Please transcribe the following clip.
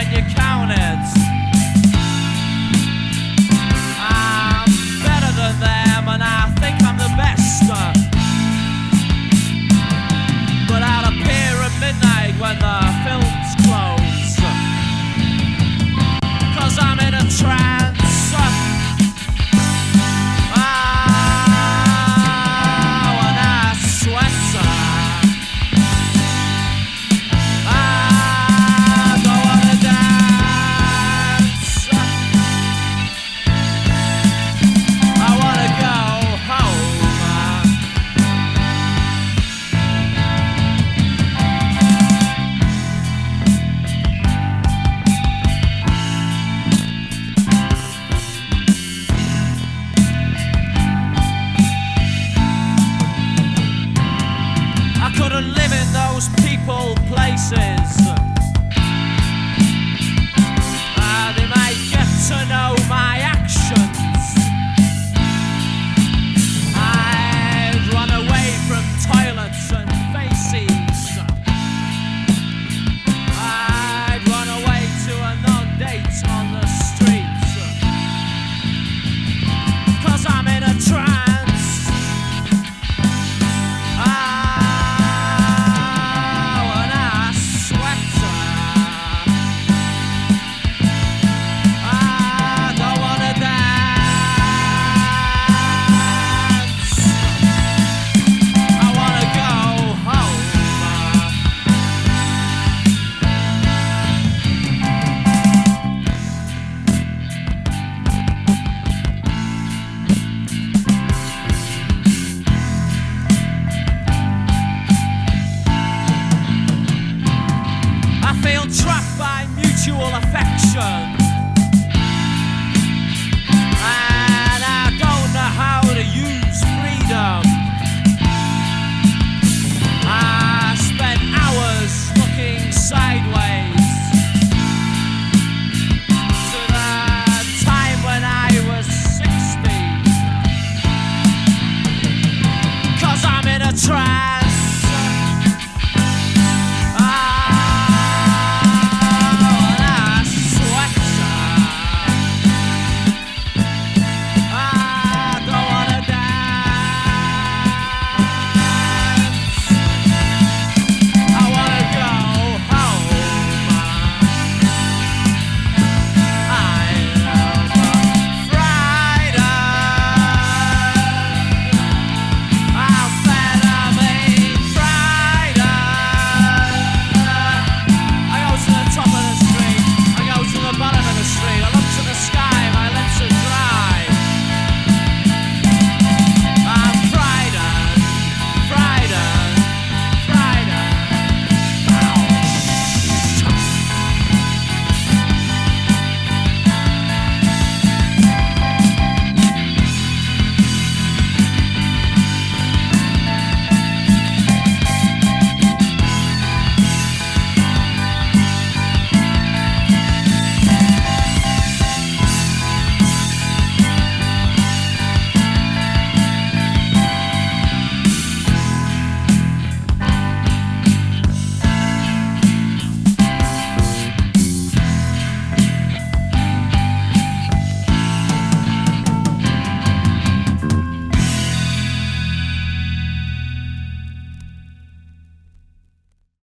when you count it. I'm better than them and I think I'm the best. But I'll appear at midnight when the films close, 'cause I'm in a trance. Couldn't live in those people, places. They might get to know my actions. I'd run away from toilets and faces. I'd run away to another date on the streets, 'cause I'm in a trance. I feel trapped by mutual affection.